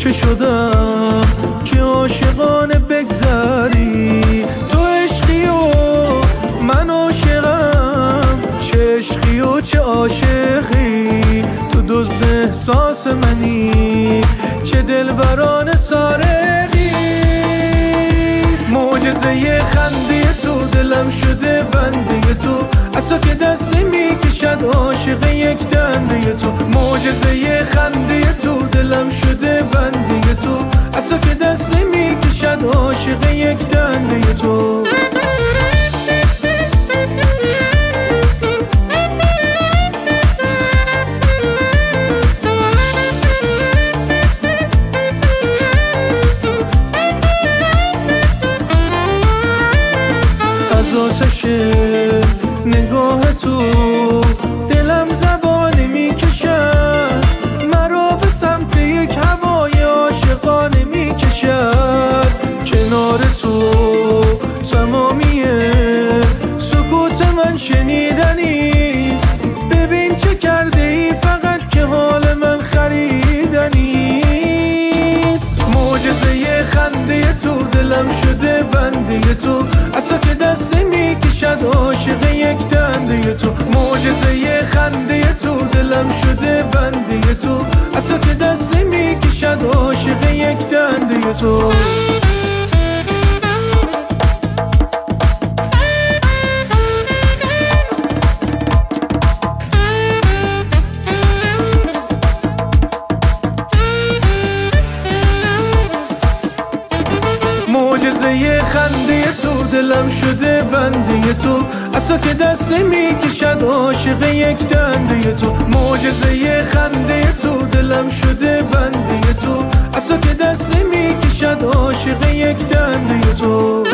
چه شدم که عاشقانه بگذری؟ تو عشقی و من عاشقم، چه عشقی و چه عاشقی، تو دزد احساس منی، چه دلبرانه سارقی. معجزه خنده تو دلم شده بنده تو، از تو که دست نمیکشد عاشق یک دنده تو. معجزه خنده تو دلم شده بنده تو، از تو که دست نمیکشد عاشق یک دنده تو. از آتش نگاه تو دلم زبانه میکشد، مرا به سمت یک هوای عاشقانه میکشد. کنار تو تمامی سکوت من شنیدنیست، ببین چه کرده ای فقط که حال من خریدنیست. معجزه خنده تو دلم شده بنده تو، از تو که دست نمیکشد عاشق یک دنده تو. معجزه خنده تو دلم شده بنده تو، از تو که دست نمیکشد عاشق یک دنده تو. معجزه خنده تو دلم شده بنده تو، از تو که دست نمیکشد عاشق یک دنده تو. معجزه خنده تو دلم شده بنده تو، از تو که دست نمیکشد عاشق یک دنده تو.